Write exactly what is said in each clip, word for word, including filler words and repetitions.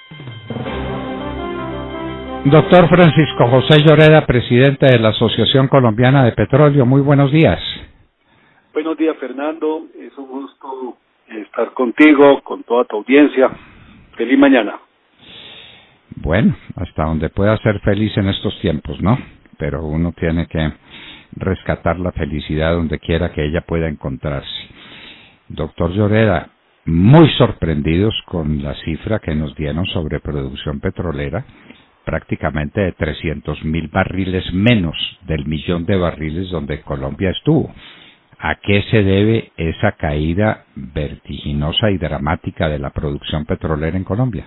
Doctor Francisco José Lloreda, presidente de la Asociación Colombiana de Petróleo, muy buenos días. Buenos días, Fernando, es un gusto estar contigo, con toda tu audiencia. Feliz mañana. Bueno, hasta donde pueda ser feliz en estos tiempos, ¿no? Pero uno tiene que rescatar la felicidad donde quiera que ella pueda encontrarse. Doctor Lloreda, muy sorprendidos con la cifra que nos dieron sobre producción petrolera, prácticamente de trescientos mil barriles menos del millón de barriles donde Colombia estuvo. ¿A qué se debe esa caída vertiginosa y dramática de la producción petrolera en Colombia?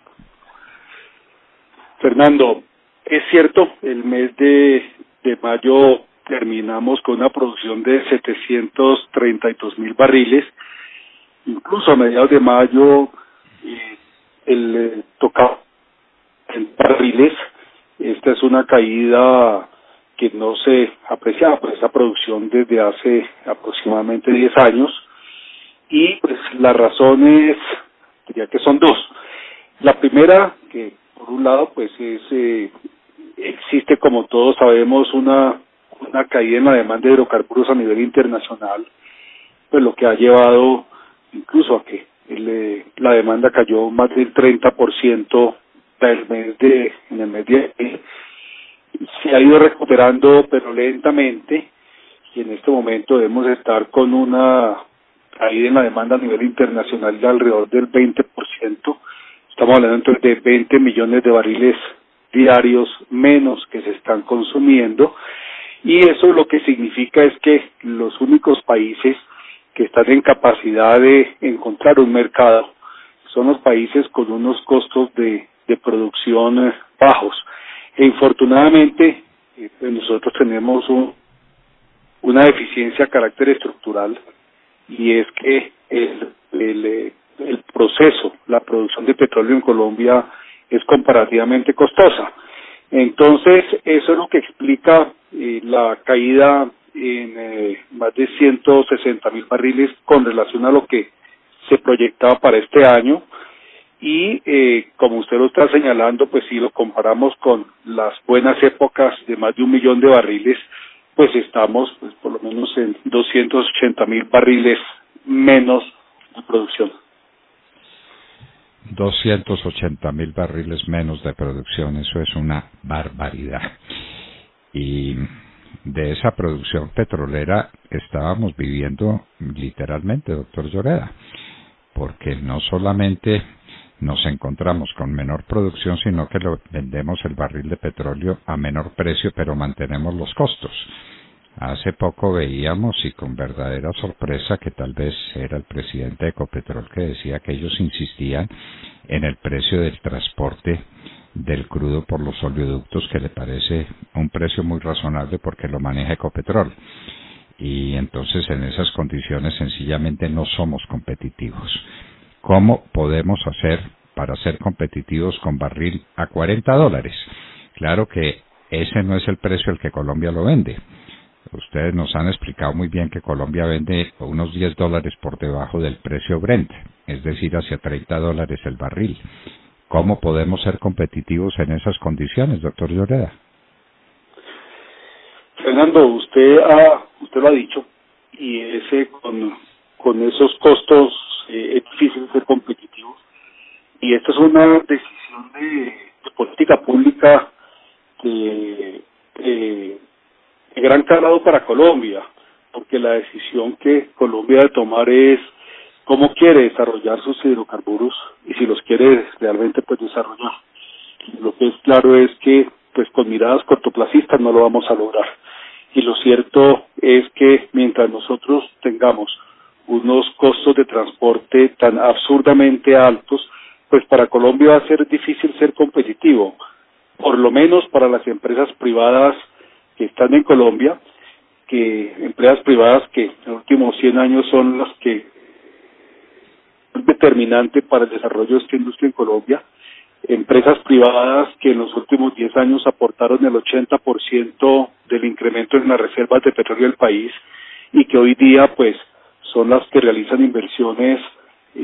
Fernando, es cierto, el mes de, de mayo terminamos con una producción de setecientos treinta y dos mil barriles, incluso a mediados de mayo eh, el eh, tocaba en barriles. Esta es una caída que no se apreciaba por esa producción desde hace aproximadamente diez años, y pues las razones diría que son dos. La primera, que por un lado pues es eh, existe, como todos sabemos, una una caída en la demanda de hidrocarburos a nivel internacional, pues lo que ha llevado incluso a que el, eh, la demanda cayó más del treinta por ciento del mes de, en el mes de abril. Se ha ido recuperando, pero lentamente, y en este momento debemos estar con una caída en la demanda a nivel internacional de alrededor del veinte por ciento. Estamos hablando entonces de veinte millones de barriles diarios menos que se están consumiendo, y eso lo que significa es que los únicos países que están en capacidad de encontrar un mercado son los países con unos costos de, de producción eh, bajos. E infortunadamente eh, pues nosotros tenemos un, una deficiencia a carácter estructural, y es que el, el, el proceso, la producción de petróleo en Colombia es comparativamente costosa. Entonces, eso es lo que explica eh, la caída en eh, más de ciento sesenta mil barriles con relación a lo que se proyectaba para este año. Y eh, como usted lo está señalando, pues si lo comparamos con las buenas épocas de más de un millón de barriles, pues estamos pues por lo menos en doscientos ochenta mil barriles menos de producción. doscientos ochenta mil barriles menos de producción, eso es una barbaridad. Y de esa producción petrolera estábamos viviendo literalmente, doctor Lloreda, porque no solamente nos encontramos con menor producción, sino que lo vendemos el barril de petróleo a menor precio, pero mantenemos los costos. Hace poco veíamos, y con verdadera sorpresa, que tal vez era el presidente de Ecopetrol que decía que ellos insistían en el precio del transporte del crudo por los oleoductos, que le parece un precio muy razonable porque lo maneja Ecopetrol. Y entonces en esas condiciones sencillamente no somos competitivos. ¿Cómo podemos hacer para ser competitivos con barril a cuarenta dólares? Claro que ese no es el precio al que Colombia lo vende. Ustedes nos han explicado muy bien que Colombia vende unos diez dólares por debajo del precio Brent, es decir, hacia treinta dólares el barril. ¿Cómo podemos ser competitivos en esas condiciones, doctor Lloreda? Fernando, usted ha, usted lo ha dicho, y ese con, con esos costos eh, es difícil ser competitivos, y esta es una decisión de, de política pública de, de, de gran calado para Colombia, porque la decisión que Colombia debe tomar es cómo quiere desarrollar sus hidrocarburos y si los quiere realmente pues desarrollar. Lo que es claro es que pues con miradas cortoplacistas no lo vamos a lograr. Y lo cierto es que mientras nosotros tengamos unos costos de transporte tan absurdamente altos, pues para Colombia va a ser difícil ser competitivo, por lo menos para las empresas privadas que están en Colombia, que empresas privadas que en los últimos cien años son las que es determinante para el desarrollo de esta industria en Colombia, empresas privadas que en los últimos diez años aportaron el ochenta por ciento del incremento en las reservas de petróleo del país y que hoy día pues son las que realizan inversiones eh,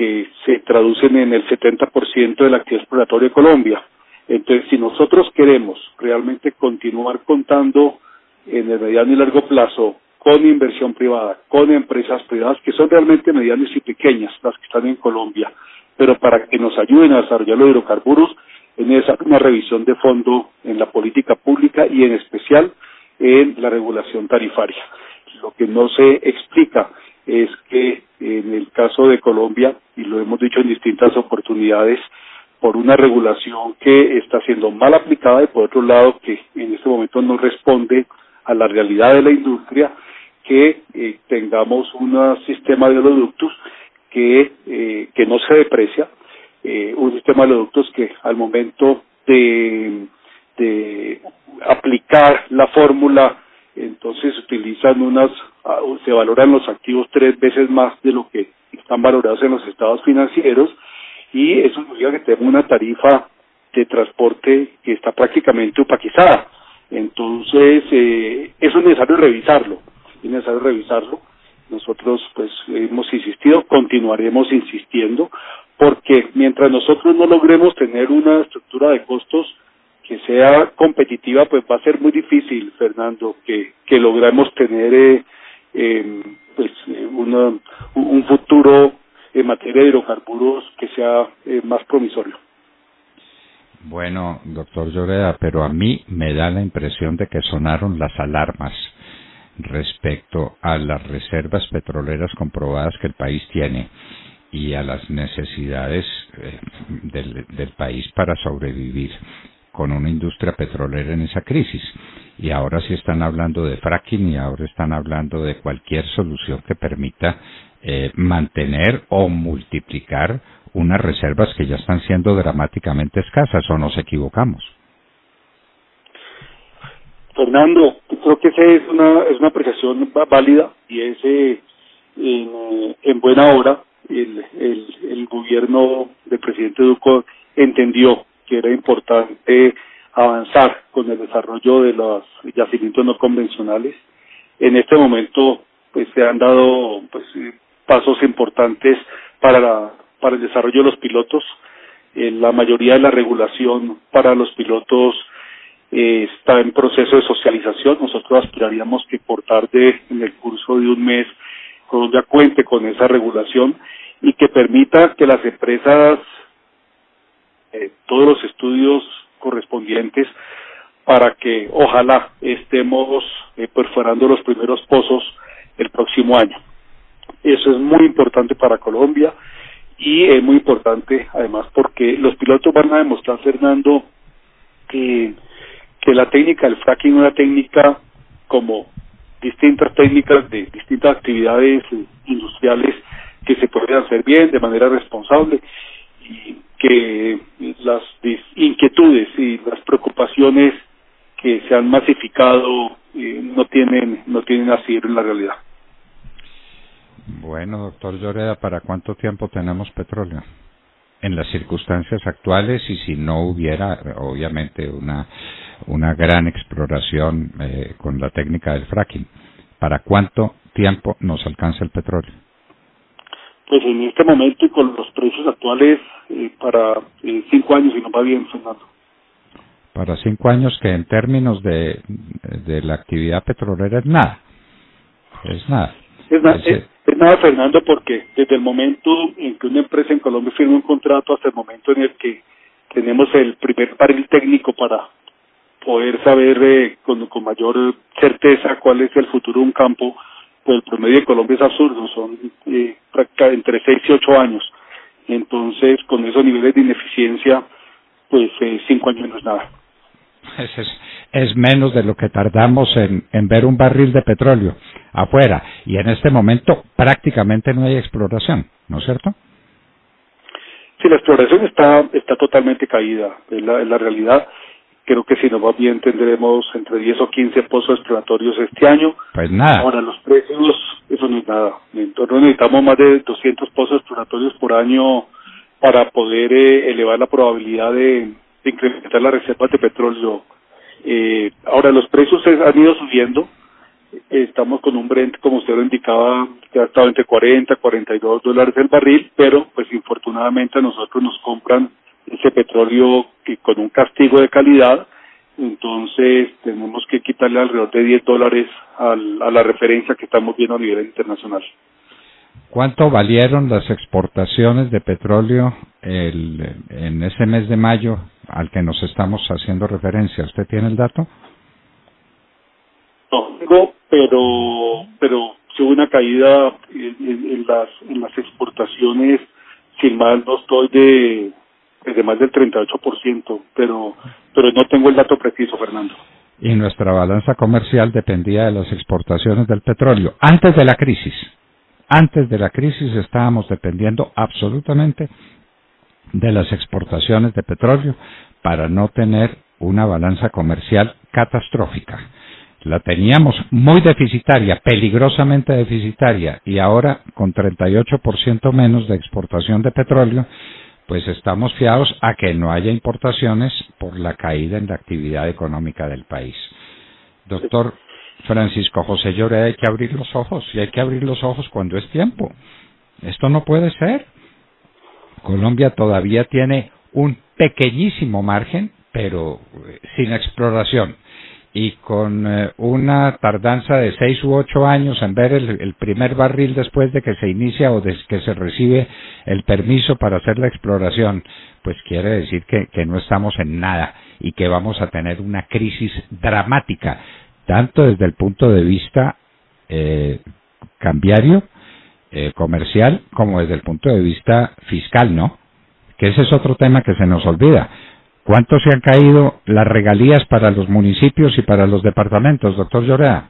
que se traducen en el setenta por ciento de la actividad exploratoria de Colombia. Entonces, si nosotros queremos realmente continuar contando en el mediano y largo plazo con inversión privada, con empresas privadas que son realmente medianas y pequeñas, las que están en Colombia, pero para que nos ayuden a desarrollar los hidrocarburos, es necesaria una revisión de fondo en la política pública y en especial en la regulación tarifaria. Lo que no se explica es que en el caso de Colombia, y lo hemos dicho en distintas oportunidades, por una regulación que está siendo mal aplicada y por otro lado que en este momento no responde a la realidad de la industria, que eh, tengamos un sistema de oleoductos que, eh, que no se deprecia, eh, un sistema de oleoductos que al momento de, de aplicar la fórmula, entonces utilizan unas, se valoran los activos tres veces más de lo que están valorados en los estados financieros, y eso significa que tenemos una tarifa de transporte que está prácticamente opaquizada. Entonces, eh, eso es necesario revisarlo, es necesario revisarlo. Nosotros, pues, hemos insistido, continuaremos insistiendo, porque mientras nosotros no logremos tener una estructura de costos que sea competitiva, pues va a ser muy difícil, Fernando, que, que logremos tener eh, eh, pues, una, un futuro en materia de hidrocarburos que sea eh, más promisorio. Bueno, doctor Lloreda, pero a mí me da la impresión de que sonaron las alarmas respecto a las reservas petroleras comprobadas que el país tiene y a las necesidades eh, del, del país para sobrevivir con una industria petrolera en esa crisis. Y ahora sí están hablando de fracking y ahora están hablando de cualquier solución que permita eh, mantener o multiplicar unas reservas que ya están siendo dramáticamente escasas, ¿o nos equivocamos? Fernando, creo que esa es una, es una apreciación válida y es eh, en, en buena hora el, el, el gobierno del presidente Duque entendió que era importante avanzar con el desarrollo de los yacimientos no convencionales. En este momento pues se han dado pues pasos importantes para la, para el desarrollo de los pilotos. Eh, la mayoría de la regulación para los pilotos eh, está en proceso de socialización. Nosotros aspiraríamos que por tarde, en el curso de un mes, Colombia cuente con esa regulación y que permita que las empresas eh, todos los estudios correspondientes para que ojalá estemos eh, perforando los primeros pozos el próximo año. Eso es muy importante para Colombia y es muy importante además porque los pilotos van a demostrar, Fernando, que, que la técnica del fracking es una técnica como distintas técnicas de distintas actividades industriales que se pueden hacer bien, de manera responsable, y que las inquietudes y las preocupaciones que se han masificado eh, no tienen no tienen asidero en la realidad. Bueno, doctor Lloreda, ¿para cuánto tiempo tenemos petróleo? En las circunstancias actuales y si no hubiera, obviamente, una una gran exploración eh, con la técnica del fracking, ¿para cuánto tiempo nos alcanza el petróleo? Pues en este momento y con los precios actuales, eh, para eh, cinco años y no va bien, Fernando. Para cinco años, que en términos de, de la actividad petrolera es nada. Es nada. Es, na, es, es nada, Fernando, porque desde el momento en que una empresa en Colombia firma un contrato hasta el momento en el que tenemos el primer barril técnico para poder saber eh, con, con mayor certeza cuál es el futuro de un campo, pues el promedio de Colombia es absurdo, son eh, entre seis y ocho años. Entonces, con esos niveles de ineficiencia, pues eh, cinco años no es nada. Es, es, es menos de lo que tardamos en, en ver un barril de petróleo afuera, y en este momento prácticamente no hay exploración, ¿no es cierto? Sí, la exploración está está totalmente caída, es la, es la realidad. Creo que si nos va bien tendremos entre diez o quince pozos exploratorios este año. Pues nada. Ahora, los precios, eso no es nada. Entonces necesitamos más de doscientos pozos exploratorios por año para poder eh, elevar la probabilidad de, de incrementar las reservas de petróleo. Eh, ahora, los precios han ido subiendo, Estamos con un Brent, como usted lo indicaba, que ha estado entre cuarenta, cuarenta y dos dólares el barril, pero pues infortunadamente a nosotros nos compran ese petróleo que con un castigo de calidad, entonces tenemos que quitarle alrededor de diez dólares al, a la referencia que estamos viendo a nivel internacional. ¿Cuánto valieron las exportaciones de petróleo el, en ese mes de mayo al que nos estamos haciendo referencia? ¿Usted tiene el dato? No tengo, pero pero sí hubo una caída en, en, en las en las exportaciones, sin mal no estoy de de más del treinta y ocho por ciento, pero pero no tengo el dato preciso, Fernando. Y nuestra balanza comercial dependía de las exportaciones del petróleo antes de la crisis. Antes de la crisis estábamos dependiendo absolutamente de las exportaciones de petróleo para no tener una balanza comercial catastrófica. La teníamos muy deficitaria, peligrosamente deficitaria, y ahora con treinta y ocho por ciento menos de exportación de petróleo, pues estamos fiados a que no haya importaciones por la caída en la actividad económica del país. Doctor Francisco José Lloreda, hay que abrir los ojos, y hay que abrir los ojos cuando es tiempo. Esto no puede ser. Colombia todavía tiene un pequeñísimo margen, pero sin exploración, y con eh, una tardanza de seis u ocho años en ver el, el primer barril después de que se inicia o de que se recibe el permiso para hacer la exploración, pues quiere decir que, que no estamos en nada y que vamos a tener una crisis dramática, tanto desde el punto de vista eh, cambiario, eh, comercial, como desde el punto de vista fiscal, ¿no? Que ese es otro tema que se nos olvida. ¿Cuánto se han caído las regalías para los municipios y para los departamentos, doctor Lloreda?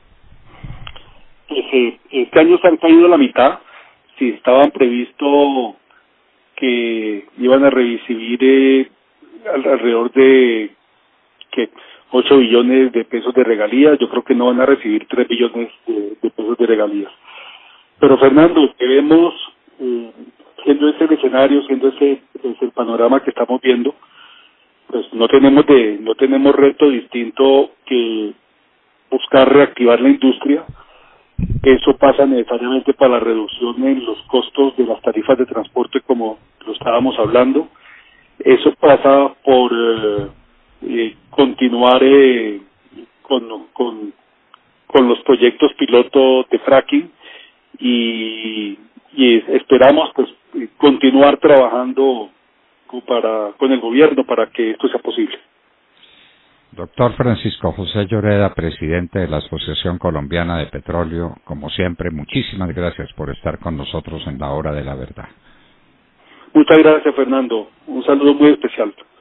Este año se han caído la mitad. Si estaban previsto que iban a recibir eh, alrededor de que ocho billones de pesos de regalías, yo creo que no van a recibir tres billones de, de pesos de regalías. Pero Fernando, debemos, eh, siendo ese el escenario, siendo ese, ese el panorama que estamos viendo, pues no tenemos de no tenemos reto distinto que buscar reactivar la industria. Eso pasa necesariamente para la reducción en los costos de las tarifas de transporte, como lo estábamos hablando. Eso pasa por eh, eh, continuar eh, con, con con los proyectos piloto de fracking y, y esperamos pues continuar trabajando para con el gobierno para que esto sea posible. Doctor Francisco José Lloreda, presidente de la Asociación Colombiana de Petróleo, como siempre, muchísimas gracias por estar con nosotros en la Hora de la Verdad. Muchas gracias, Fernando. Un saludo muy especial.